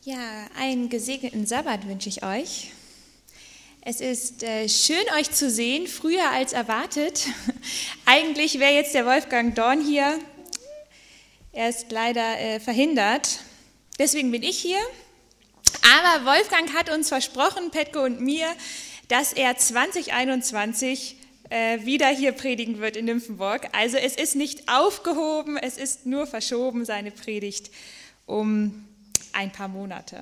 Ja, einen gesegneten Sabbat wünsche ich euch. Es ist schön, euch zu sehen, früher als erwartet. Eigentlich wäre jetzt der Wolfgang Dorn hier. Er ist leider verhindert. Deswegen bin ich hier. Aber Wolfgang hat uns versprochen, Petko und mir, dass er 2021 wieder hier predigen wird in Nymphenburg. Also es ist nicht aufgehoben, es ist nur verschoben, seine Predigt, um ein paar Monate.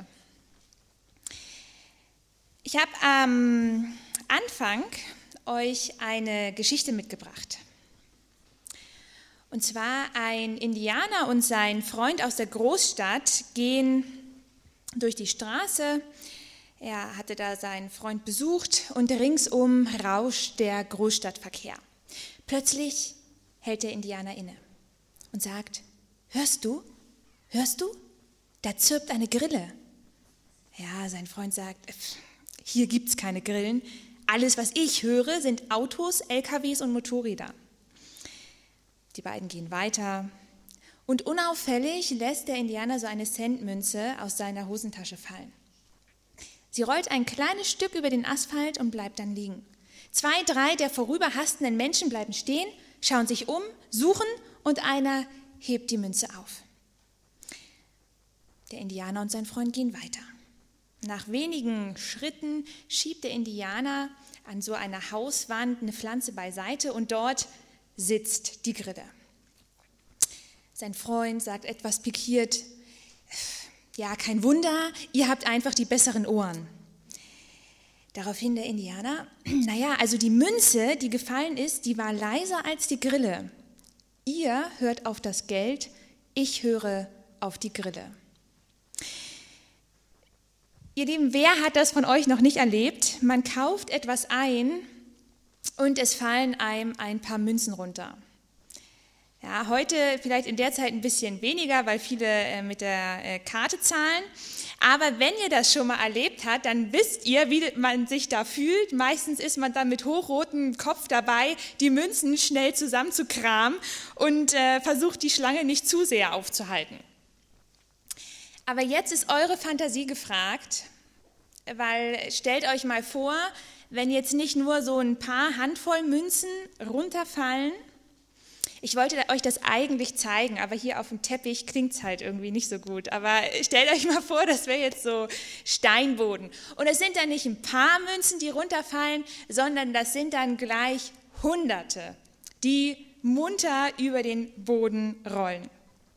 Ich habe am Anfang euch eine Geschichte mitgebracht. Und zwar ein Indianer und sein Freund aus der Großstadt gehen durch die Straße. Er hatte da seinen Freund besucht und ringsum rauscht der Großstadtverkehr. Plötzlich hält der Indianer inne und sagt: Hörst du? Hörst du? Da zirpt eine Grille. Ja, sein Freund sagt: Hier gibt's keine Grillen. Alles, was ich höre, sind Autos, LKWs und Motorräder. Die beiden gehen weiter und unauffällig lässt der Indianer so eine Centmünze aus seiner Hosentasche fallen. Sie rollt ein kleines Stück über den Asphalt und bleibt dann liegen. 2, 3 der vorüberhastenden Menschen bleiben stehen, schauen sich um, suchen und einer hebt die Münze auf. Der Indianer und sein Freund gehen weiter. Nach wenigen Schritten schiebt der Indianer an so einer Hauswand eine Pflanze beiseite und dort sitzt die Grille. Sein Freund sagt etwas pikiert: Ja, kein Wunder, ihr habt einfach die besseren Ohren. Daraufhin der Indianer: Naja, also die Münze, die gefallen ist, die war leiser als die Grille. Ihr hört auf das Geld, ich höre auf die Grille. Ihr Lieben, wer hat das von euch noch nicht erlebt? Man kauft etwas ein und es fallen einem ein paar Münzen runter. Ja, heute vielleicht in der Zeit ein bisschen weniger, weil viele mit der Karte zahlen. Aber wenn ihr das schon mal erlebt habt, dann wisst ihr, wie man sich da fühlt. Meistens ist man dann mit hochrotem Kopf dabei, die Münzen schnell zusammenzukramen und versucht, die Schlange nicht zu sehr aufzuhalten. Aber jetzt ist eure Fantasie gefragt, weil stellt euch mal vor, wenn jetzt nicht nur so ein paar Handvoll Münzen runterfallen. Ich wollte euch das eigentlich zeigen, aber hier auf dem Teppich klingt es halt irgendwie nicht so gut. Aber stellt euch mal vor, das wäre jetzt so Steinboden. Und es sind dann nicht ein paar Münzen, die runterfallen, sondern das sind dann gleich Hunderte, die munter über den Boden rollen.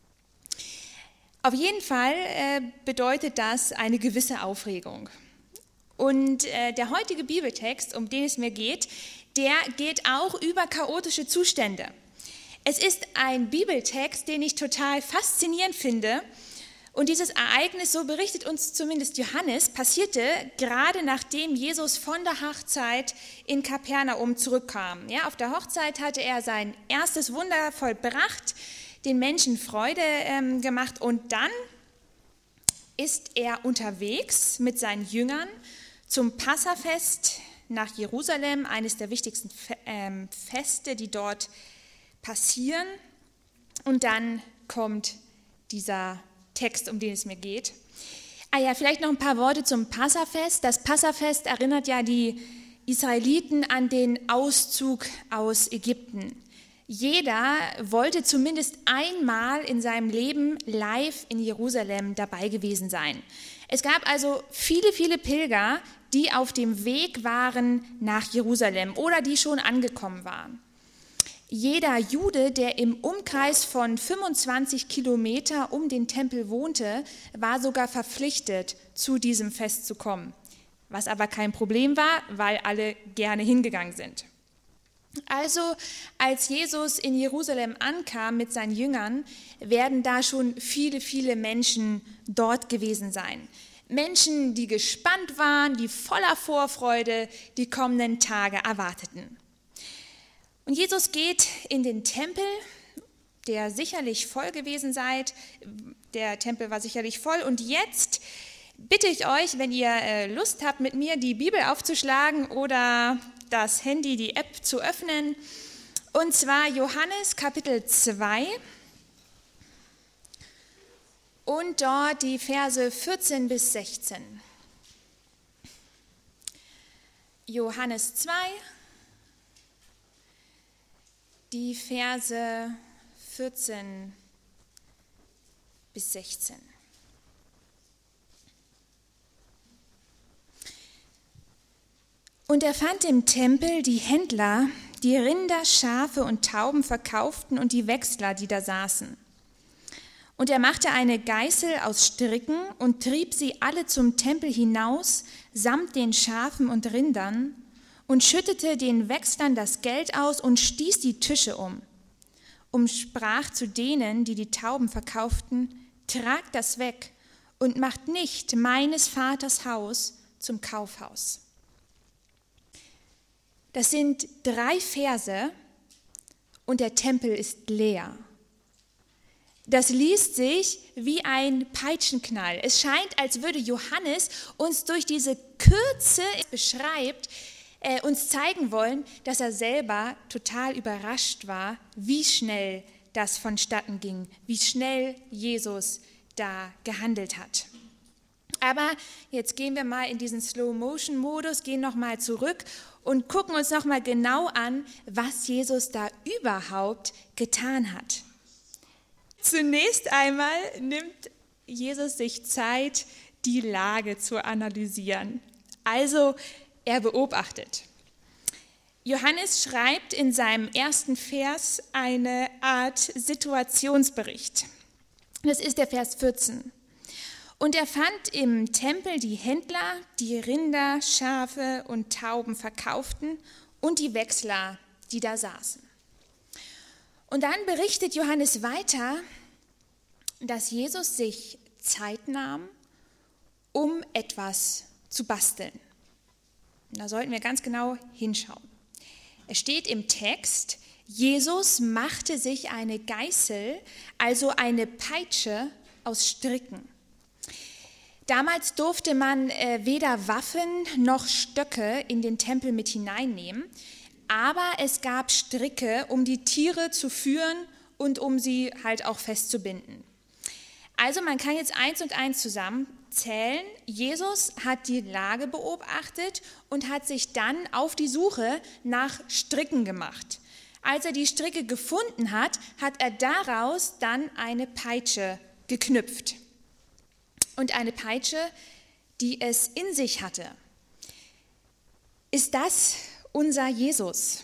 Auf jeden Fall bedeutet das eine gewisse Aufregung. Und der heutige Bibeltext, um den es mir geht, der geht auch über chaotische Zustände. Es ist ein Bibeltext, den ich total faszinierend finde. Und dieses Ereignis, so berichtet uns zumindest Johannes, passierte gerade nachdem Jesus von der Hochzeit in Kapernaum zurückkam. Ja, auf der Hochzeit hatte er sein erstes Wunder vollbracht, den Menschen Freude gemacht, und dann ist er unterwegs mit seinen Jüngern zum Passafest nach Jerusalem, eines der wichtigsten Feste, die dort passieren. Und dann kommt dieser Text, um den es mir geht. Vielleicht noch ein paar Worte zum Passafest. Das Passafest erinnert ja die Israeliten an den Auszug aus Ägypten. Jeder wollte zumindest einmal in seinem Leben live in Jerusalem dabei gewesen sein. Es gab also viele, viele Pilger, die auf dem Weg waren nach Jerusalem oder die schon angekommen waren. Jeder Jude, der im Umkreis von 25 Kilometer um den Tempel wohnte, war sogar verpflichtet, zu diesem Fest zu kommen. Was aber kein Problem war, weil alle gerne hingegangen sind. Also, als Jesus in Jerusalem ankam mit seinen Jüngern, werden da schon viele, viele Menschen dort gewesen sein. Menschen, die gespannt waren, die voller Vorfreude die kommenden Tage erwarteten. Und Jesus geht in den Tempel, der sicherlich voll gewesen sei. Der Tempel war sicherlich voll. Und jetzt bitte ich euch, wenn ihr Lust habt, mit mir die Bibel aufzuschlagen oder das Handy, die App zu öffnen. Und zwar Johannes Kapitel 2. und dort die Verse 14 bis 16. Johannes 2, die Verse 14 bis 16. Und er fand im Tempel die Händler, die Rinder, Schafe und Tauben verkauften und die Wechsler, die da saßen. Und er machte eine Geißel aus Stricken und trieb sie alle zum Tempel hinaus, samt den Schafen und Rindern, und schüttete den Wechslern das Geld aus und stieß die Tische und sprach zu denen, die die Tauben verkauften: Tragt das weg und macht nicht meines Vaters Haus zum Kaufhaus. Das sind 3 Verse und der Tempel ist leer. Das liest sich wie ein Peitschenknall. Es scheint, als würde Johannes uns durch diese Kürze beschreibt, uns zeigen wollen, dass er selber total überrascht war, wie schnell das vonstatten ging, wie schnell Jesus da gehandelt hat. Aber jetzt gehen wir mal in diesen Slow-Motion-Modus, gehen nochmal zurück und gucken uns nochmal genau an, was Jesus da überhaupt getan hat. Zunächst einmal nimmt Jesus sich Zeit, die Lage zu analysieren. Also er beobachtet. Johannes schreibt in seinem ersten Vers eine Art Situationsbericht. Das ist der Vers 14. Und er fand im Tempel die Händler, die Rinder, Schafe und Tauben verkauften und die Wechsler, die da saßen. Und dann berichtet Johannes weiter, dass Jesus sich Zeit nahm, um etwas zu basteln. Da sollten wir ganz genau hinschauen. Es steht im Text, Jesus machte sich eine Geißel, also eine Peitsche aus Stricken. Damals durfte man weder Waffen noch Stöcke in den Tempel mit hineinnehmen, aber es gab Stricke, um die Tiere zu führen und um sie halt auch festzubinden. Also man kann jetzt 1 und 1 zusammenzählen. Jesus hat die Lage beobachtet und hat sich dann auf die Suche nach Stricken gemacht. Als er die Stricke gefunden hat, hat er daraus dann eine Peitsche geknüpft. Und eine Peitsche, die es in sich hatte. Ist das unser Jesus?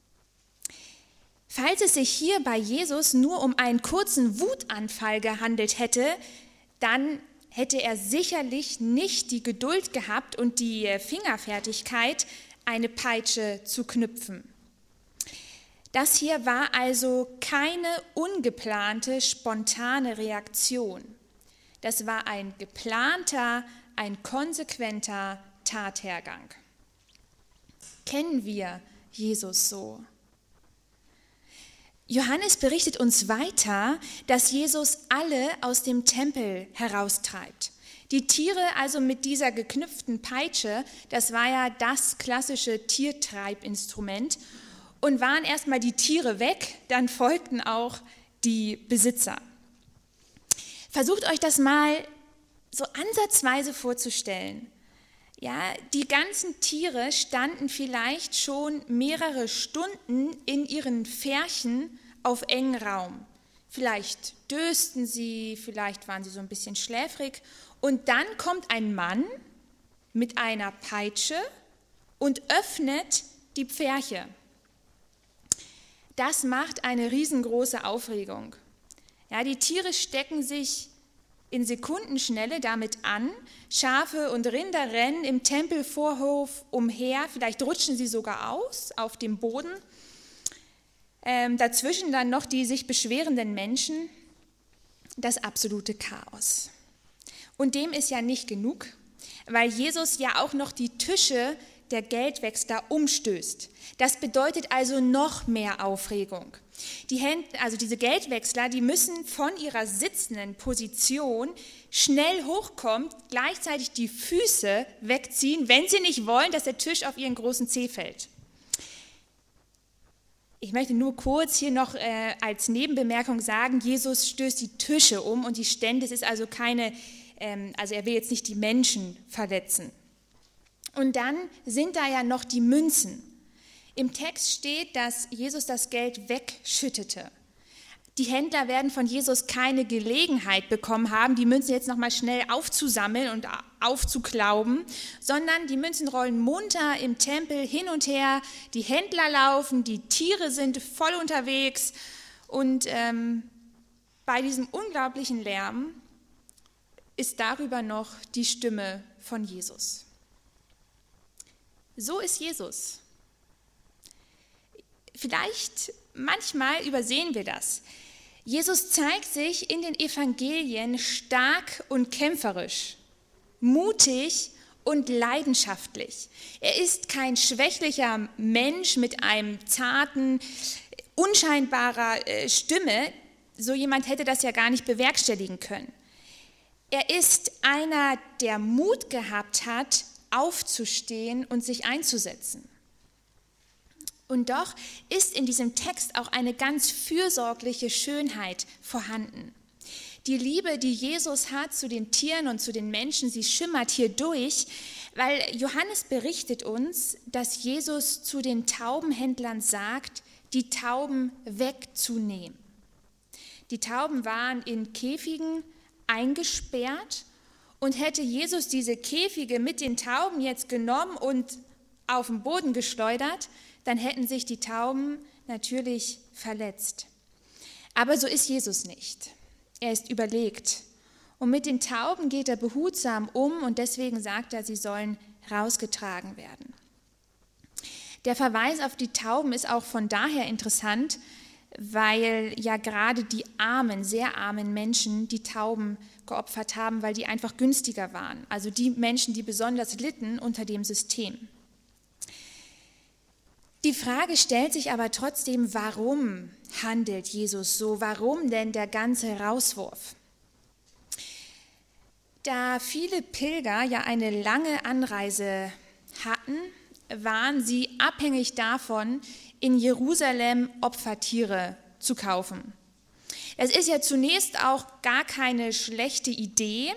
Falls es sich hier bei Jesus nur um einen kurzen Wutanfall gehandelt hätte, dann hätte er sicherlich nicht die Geduld gehabt und die Fingerfertigkeit, eine Peitsche zu knüpfen. Das hier war also keine ungeplante, spontane Reaktion. Das war ein geplanter, ein konsequenter Tathergang. Kennen wir Jesus so? Johannes berichtet uns weiter, dass Jesus alle aus dem Tempel heraustreibt. Die Tiere also mit dieser geknüpften Peitsche, das war ja das klassische Tiertreibinstrument. Und waren erstmal die Tiere weg, dann folgten auch die Besitzer. Versucht euch das mal so ansatzweise vorzustellen. Ja, die ganzen Tiere standen vielleicht schon mehrere Stunden in ihren Färchen auf engem Raum. Vielleicht dösten sie, vielleicht waren sie so ein bisschen schläfrig. Und dann kommt ein Mann mit einer Peitsche und öffnet die Pferche. Das macht eine riesengroße Aufregung. Ja, die Tiere stecken sich in Sekundenschnelle damit an. Schafe und Rinder rennen im Tempelvorhof umher. Vielleicht rutschen sie sogar aus auf dem Boden. Dazwischen dann noch die sich beschwerenden Menschen. Das absolute Chaos. Und dem ist ja nicht genug, weil Jesus ja auch noch die Tische der Geldwechsler umstößt. Das bedeutet also noch mehr Aufregung. Diese Geldwechsler, die müssen von ihrer sitzenden Position schnell hochkommen, gleichzeitig die Füße wegziehen, wenn sie nicht wollen, dass der Tisch auf ihren großen Zeh fällt. Ich möchte nur kurz hier noch als Nebenbemerkung sagen, Jesus stößt die Tische um und die Stände. Es ist also also er will jetzt nicht die Menschen verletzen. Und dann sind da ja noch die Münzen. Im Text steht, dass Jesus das Geld wegschüttete. Die Händler werden von Jesus keine Gelegenheit bekommen haben, die Münzen jetzt nochmal schnell aufzusammeln und aufzuklauben, sondern die Münzen rollen munter im Tempel hin und her, die Händler laufen, die Tiere sind voll unterwegs und bei diesem unglaublichen Lärm ist darüber noch die Stimme von Jesus. So ist Jesus. Vielleicht manchmal übersehen wir das. Jesus zeigt sich in den Evangelien stark und kämpferisch, mutig und leidenschaftlich. Er ist kein schwächlicher Mensch mit einem zarten, unscheinbarer Stimme. So jemand hätte das ja gar nicht bewerkstelligen können. Er ist einer, der Mut gehabt hat, aufzustehen und sich einzusetzen. Und doch ist in diesem Text auch eine ganz fürsorgliche Schönheit vorhanden. Die Liebe, die Jesus hat zu den Tieren und zu den Menschen, sie schimmert hier durch, weil Johannes berichtet uns, dass Jesus zu den Taubenhändlern sagt, die Tauben wegzunehmen. Die Tauben waren in Käfigen eingesperrt und hätte Jesus diese Käfige mit den Tauben jetzt genommen und auf den Boden geschleudert, dann hätten sich die Tauben natürlich verletzt. Aber so ist Jesus nicht. Er ist überlegt. Und mit den Tauben geht er behutsam um und deswegen sagt er, sie sollen rausgetragen werden. Der Verweis auf die Tauben ist auch von daher interessant, weil ja gerade die armen, sehr armen Menschen die Tauben geopfert haben, weil die einfach günstiger waren. Also die Menschen, die besonders litten unter dem System. Die Frage stellt sich aber trotzdem, warum handelt Jesus so? Warum denn der ganze Rauswurf? Da viele Pilger ja eine lange Anreise hatten, waren sie abhängig davon, in Jerusalem Opfertiere zu kaufen. Es ist ja zunächst auch gar keine schlechte Idee,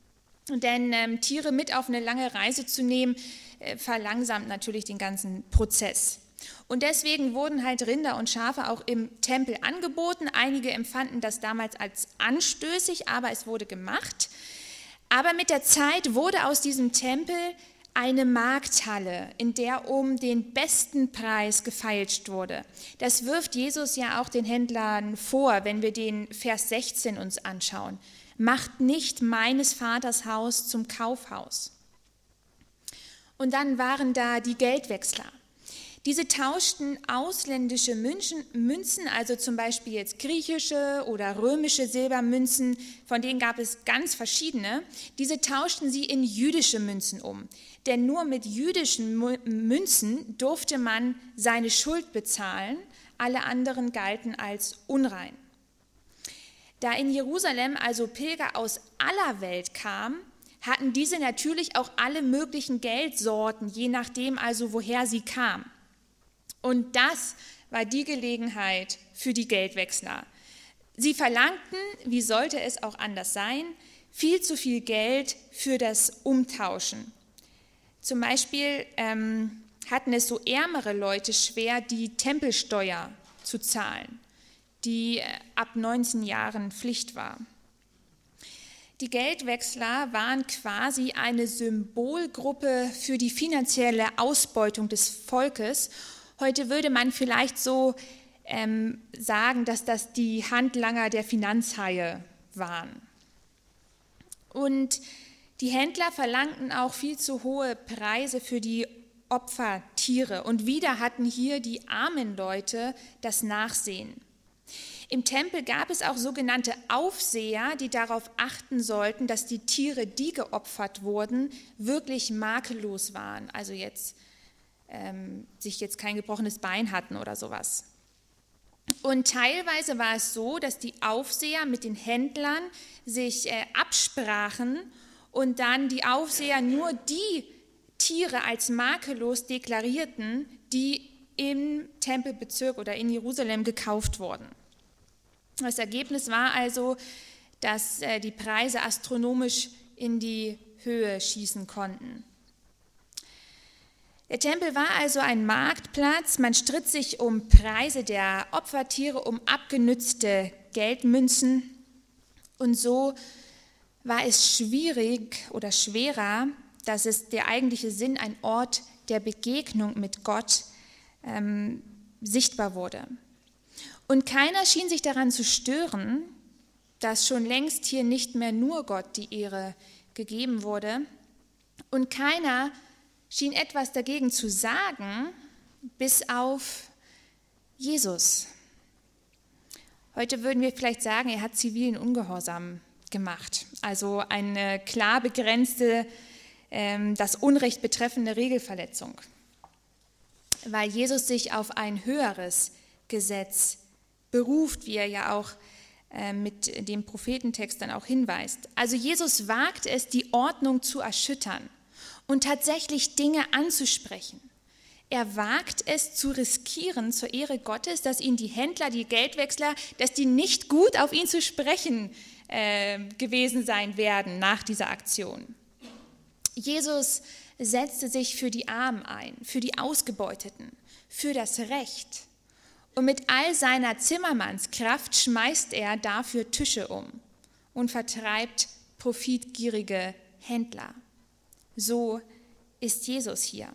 denn Tiere mit auf eine lange Reise zu nehmen, verlangsamt natürlich den ganzen Prozess. Und deswegen wurden halt Rinder und Schafe auch im Tempel angeboten. Einige empfanden das damals als anstößig, aber es wurde gemacht. Aber mit der Zeit wurde aus diesem Tempel eine Markthalle, in der um den besten Preis gefeilscht wurde. Das wirft Jesus ja auch den Händlern vor, wenn wir den Vers 16 uns anschauen. Macht nicht meines Vaters Haus zum Kaufhaus. Und dann waren da die Geldwechsler. Diese tauschten ausländische Münzen, also zum Beispiel jetzt griechische oder römische Silbermünzen, von denen gab es ganz verschiedene, diese tauschten sie in jüdische Münzen um. Denn nur mit jüdischen Münzen durfte man seine Schuld bezahlen, alle anderen galten als unrein. Da in Jerusalem also Pilger aus aller Welt kamen, hatten diese natürlich auch alle möglichen Geldsorten, je nachdem also woher sie kamen. Und das war die Gelegenheit für die Geldwechsler. Sie verlangten, wie sollte es auch anders sein, viel zu viel Geld für das Umtauschen. Zum Beispiel hatten es so ärmere Leute schwer, die Tempelsteuer zu zahlen, die ab 19 Jahren Pflicht war. Die Geldwechsler waren quasi eine Symbolgruppe für die finanzielle Ausbeutung des Volkes. Heute würde man vielleicht so sagen, dass das die Handlanger der Finanzhaie waren. Und die Händler verlangten auch viel zu hohe Preise für die Opfertiere. Und wieder hatten hier die armen Leute das Nachsehen. Im Tempel gab es auch sogenannte Aufseher, die darauf achten sollten, dass die Tiere, die geopfert wurden, wirklich makellos waren. Also sich jetzt kein gebrochenes Bein hatten oder sowas. Und teilweise war es so, dass die Aufseher mit den Händlern sich absprachen und dann die Aufseher nur die Tiere als makellos deklarierten, die im Tempelbezirk oder in Jerusalem gekauft worden. Das Ergebnis war also, dass die Preise astronomisch in die Höhe schießen konnten. Der Tempel war also ein Marktplatz, man stritt sich um Preise der Opfertiere, um abgenützte Geldmünzen und so war es schwierig oder schwerer, dass es der eigentliche Sinn, ein Ort der Begegnung mit Gott, sichtbar wurde. Und keiner schien sich daran zu stören, dass schon längst hier nicht mehr nur Gott die Ehre gegeben wurde und keiner schien etwas dagegen zu sagen, bis auf Jesus. Heute würden wir vielleicht sagen, er hat zivilen Ungehorsam gemacht, also eine klar begrenzte, das Unrecht betreffende Regelverletzung, weil Jesus sich auf ein höheres Gesetz beruft, wie er ja auch mit dem Prophetentext dann auch hinweist. Also Jesus wagt es, die Ordnung zu erschüttern und tatsächlich Dinge anzusprechen. Er wagt es zu riskieren zur Ehre Gottes, dass ihn die Händler, die Geldwechsler, dass die nicht gut auf ihn zu sprechen gewesen sein werden nach dieser Aktion. Jesus setzte sich für die Armen ein, für die Ausgebeuteten, für das Recht. Und mit all seiner Zimmermannskraft schmeißt er dafür Tische um und vertreibt profitgierige Händler. So ist Jesus hier.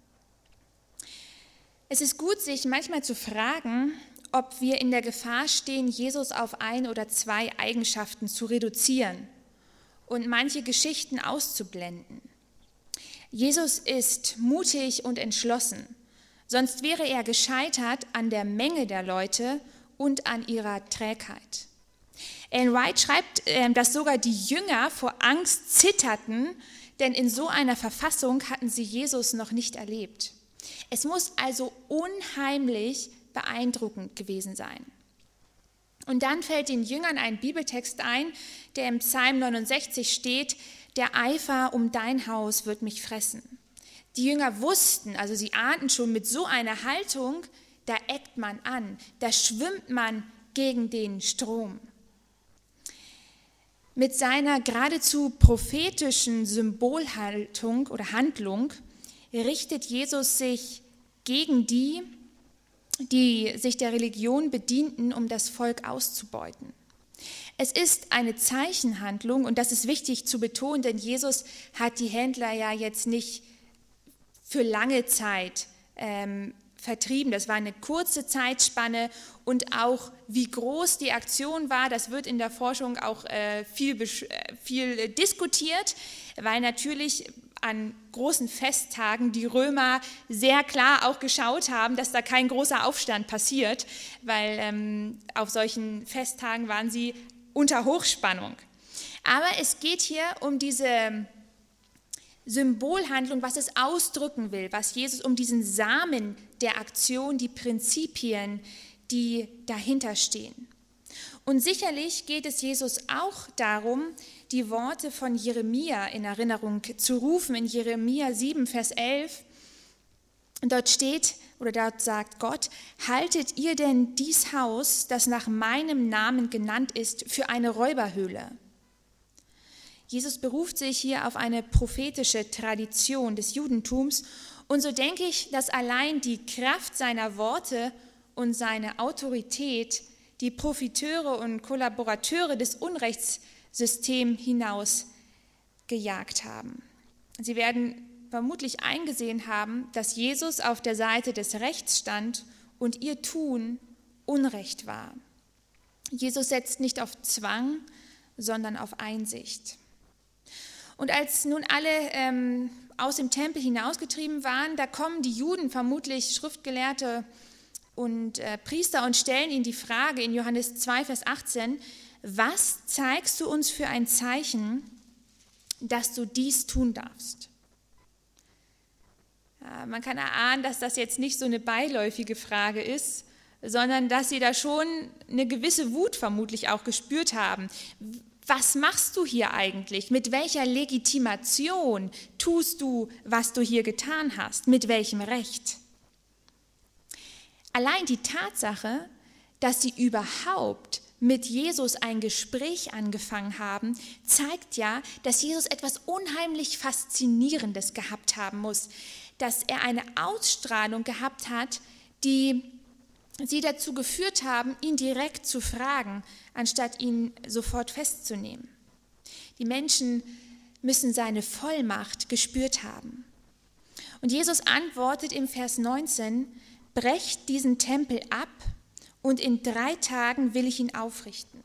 Es ist gut, sich manchmal zu fragen, ob wir in der Gefahr stehen, Jesus auf 1 oder 2 Eigenschaften zu reduzieren und manche Geschichten auszublenden. Jesus ist mutig und entschlossen, sonst wäre er gescheitert an der Menge der Leute und an ihrer Trägheit. Ellen White schreibt, dass sogar die Jünger vor Angst zitterten, denn in so einer Verfassung hatten sie Jesus noch nicht erlebt. Es muss also unheimlich beeindruckend gewesen sein. Und dann fällt den Jüngern ein Bibeltext ein, der im Psalm 69 steht: Der Eifer um dein Haus wird mich fressen. Die Jünger wussten, also sie ahnten schon, mit so einer Haltung, da eckt man an, da schwimmt man gegen den Strom. Mit seiner geradezu prophetischen Symbolhaltung oder Handlung richtet Jesus sich gegen die sich der Religion bedienten, um das Volk auszubeuten. Es ist eine Zeichenhandlung und das ist wichtig zu betonen, denn Jesus hat die Händler ja jetzt nicht für lange Zeit vertrieben. Das war eine kurze Zeitspanne und auch wie groß die Aktion war, das wird in der Forschung auch viel diskutiert, weil natürlich an großen Festtagen die Römer sehr klar auch geschaut haben, dass da kein großer Aufstand passiert, weil auf solchen Festtagen waren sie unter Hochspannung. Aber es geht hier um diese Symbolhandlung, was es ausdrücken will, was Jesus um diesen Samen der Aktion, die Prinzipien, die dahinter stehen. Und sicherlich geht es Jesus auch darum, die Worte von Jeremia in Erinnerung zu rufen, in Jeremia 7, Vers 11. Und dort steht, oder dort sagt Gott: Haltet ihr denn dies Haus, das nach meinem Namen genannt ist, für eine Räuberhöhle? Jesus beruft sich hier auf eine prophetische Tradition des Judentums. Und so denke ich, dass allein die Kraft seiner Worte und seine Autorität die Profiteure und Kollaborateure des Unrechtssystems hinausgejagt haben. Sie werden vermutlich eingesehen haben, dass Jesus auf der Seite des Rechts stand und ihr Tun Unrecht war. Jesus setzt nicht auf Zwang, sondern auf Einsicht. Und als nun alle aus dem Tempel hinausgetrieben waren, da kommen die Juden, vermutlich Schriftgelehrte und Priester, und stellen ihnen die Frage in Johannes 2, Vers 18, was zeigst du uns für ein Zeichen, dass du dies tun darfst? Ja, man kann erahnen, dass das jetzt nicht so eine beiläufige Frage ist, sondern dass sie da schon eine gewisse Wut vermutlich auch gespürt haben. Was machst du hier eigentlich? Mit welcher Legitimation tust du, was du hier getan hast? Mit welchem Recht? Allein die Tatsache, dass sie überhaupt mit Jesus ein Gespräch angefangen haben, zeigt ja, dass Jesus etwas unheimlich Faszinierendes gehabt haben muss, dass er eine Ausstrahlung gehabt hat, die sie dazu geführt haben, ihn direkt zu fragen, anstatt ihn sofort festzunehmen. Die Menschen müssen seine Vollmacht gespürt haben. Und Jesus antwortet im Vers 19, brecht diesen Tempel ab und in 3 Tagen will ich ihn aufrichten.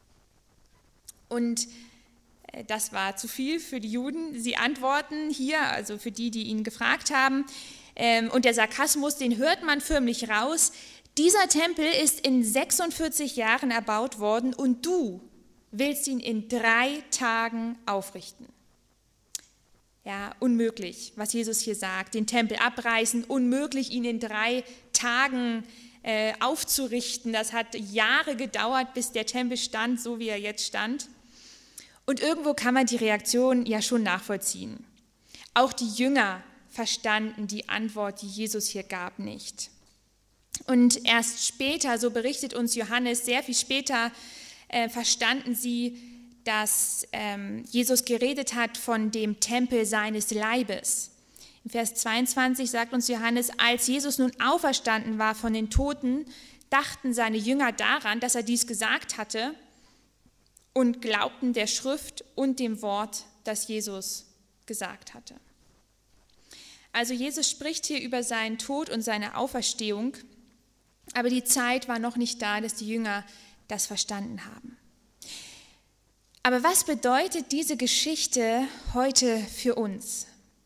Und das war zu viel für die Juden. Sie antworten hier, also für die, die ihn gefragt haben, und der Sarkasmus, den hört man förmlich raus. Dieser Tempel ist in 46 Jahren erbaut worden und du willst ihn in 3 Tagen aufrichten. Ja, unmöglich, was Jesus hier sagt, den Tempel abreißen, unmöglich, ihn in 3 Tagen aufzurichten. Das hat Jahre gedauert, bis der Tempel stand, so wie er jetzt stand. Und irgendwo kann man die Reaktion ja schon nachvollziehen. Auch die Jünger verstanden die Antwort, die Jesus hier gab, nicht. Und erst später, so berichtet uns Johannes, sehr viel später verstanden sie, dass Jesus geredet hat von dem Tempel seines Leibes. Im Vers 22 sagt uns Johannes, als Jesus nun auferstanden war von den Toten, dachten seine Jünger daran, dass er dies gesagt hatte und glaubten der Schrift und dem Wort, das Jesus gesagt hatte. Also Jesus spricht hier über seinen Tod und seine Auferstehung, aber die Zeit war noch nicht da, dass die Jünger das verstanden haben. Aber was bedeutet diese Geschichte heute für uns?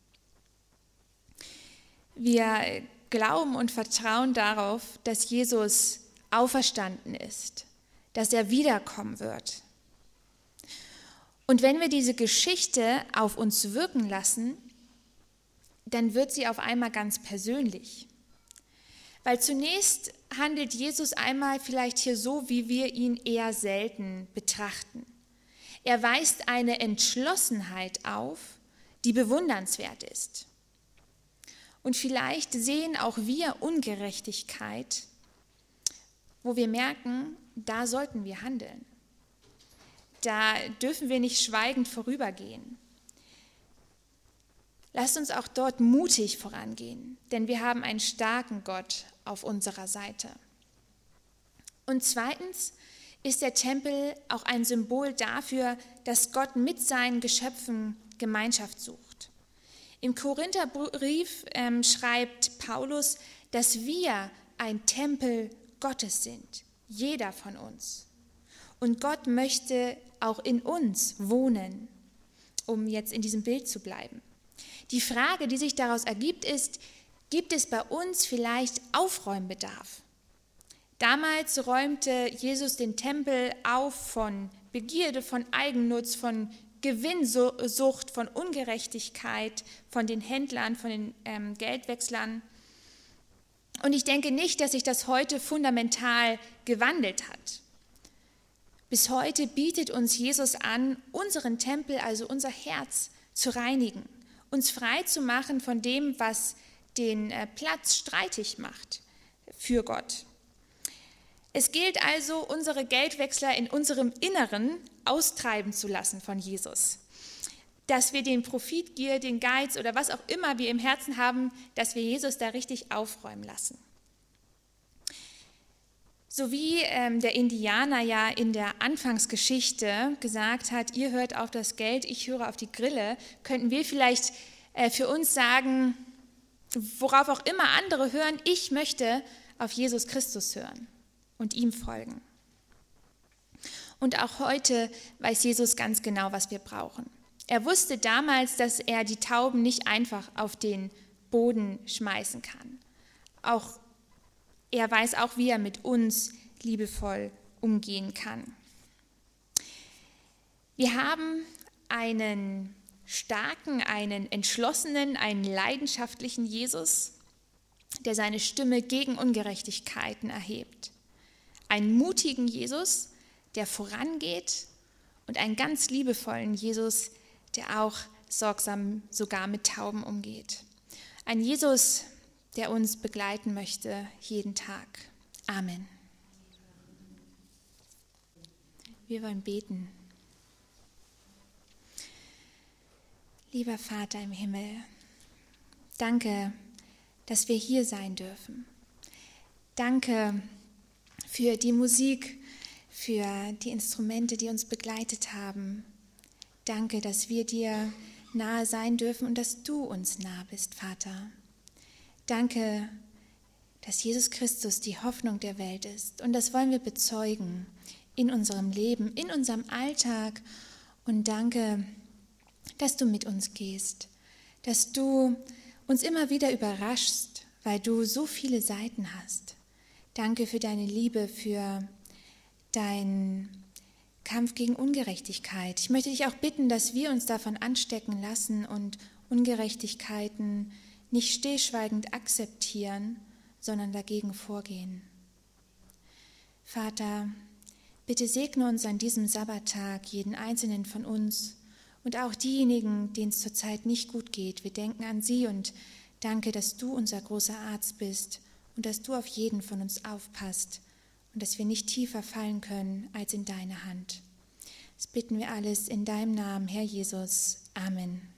Wir glauben und vertrauen darauf, dass Jesus auferstanden ist, dass er wiederkommen wird. Und wenn wir diese Geschichte auf uns wirken lassen, dann wird sie auf einmal ganz persönlich. Weil zunächst handelt Jesus einmal vielleicht hier so, wie wir ihn eher selten betrachten. Er weist eine Entschlossenheit auf, die bewundernswert ist. Und vielleicht sehen auch wir Ungerechtigkeit, wo wir merken, da sollten wir handeln. Da dürfen wir nicht schweigend vorübergehen. Lasst uns auch dort mutig vorangehen, denn wir haben einen starken Gott auf unserer Seite. Und zweitens ist der Tempel auch ein Symbol dafür, dass Gott mit seinen Geschöpfen Gemeinschaft sucht. Im Korintherbrief schreibt Paulus, dass wir ein Tempel Gottes sind, jeder von uns. Und Gott möchte auch in uns wohnen, um jetzt in diesem Bild zu bleiben. Die Frage, die sich daraus ergibt, ist, gibt es bei uns vielleicht Aufräumbedarf? Damals räumte Jesus den Tempel auf von Begierde, von Eigennutz, von Gewinnsucht, von Ungerechtigkeit, von den Händlern, von den Geldwechslern. Und ich denke nicht, dass sich das heute fundamental gewandelt hat. Bis heute bietet uns Jesus an, unseren Tempel, also unser Herz, zu reinigen, uns frei zu machen von dem, was den Platz streitig macht für Gott. Es gilt also, unsere Geldwechsler in unserem Inneren austreiben zu lassen von Jesus. Dass wir den Profitgier, den Geiz oder was auch immer wir im Herzen haben, dass wir Jesus da richtig aufräumen lassen. So wie der Indianer ja in der Anfangsgeschichte gesagt hat, ihr hört auf das Geld, ich höre auf die Grille, könnten wir vielleicht für uns sagen, worauf auch immer andere hören, ich möchte auf Jesus Christus hören und ihm folgen. Und auch heute weiß Jesus ganz genau, was wir brauchen. Er wusste damals, dass er die Tauben nicht einfach auf den Boden schmeißen kann. Er weiß auch, wie er mit uns liebevoll umgehen kann. Wir haben einen starken, einen entschlossenen, einen leidenschaftlichen Jesus, der seine Stimme gegen Ungerechtigkeiten erhebt. Einen mutigen Jesus, der vorangeht, und einen ganz liebevollen Jesus, der auch sorgsam sogar mit Tauben umgeht. Ein Jesus, der uns begleiten möchte jeden Tag. Amen. Wir wollen beten. Lieber Vater im Himmel, danke, dass wir hier sein dürfen. Danke für die Musik, für die Instrumente, die uns begleitet haben. Danke, dass wir dir nahe sein dürfen und dass du uns nah bist, Vater. Danke, dass Jesus Christus die Hoffnung der Welt ist. Und das wollen wir bezeugen in unserem Leben, in unserem Alltag. Und danke, dass du mit uns gehst, dass du uns immer wieder überraschst, weil du so viele Seiten hast. Danke für deine Liebe, für deinen Kampf gegen Ungerechtigkeit. Ich möchte dich auch bitten, dass wir uns davon anstecken lassen und Ungerechtigkeiten nicht stillschweigend akzeptieren, sondern dagegen vorgehen. Vater, bitte segne uns an diesem Sabbattag, jeden einzelnen von uns und auch diejenigen, denen es zurzeit nicht gut geht. Wir denken an sie und danke, dass du unser großer Arzt bist und dass du auf jeden von uns aufpasst und dass wir nicht tiefer fallen können als in deine Hand. Das bitten wir alles in deinem Namen, Herr Jesus. Amen.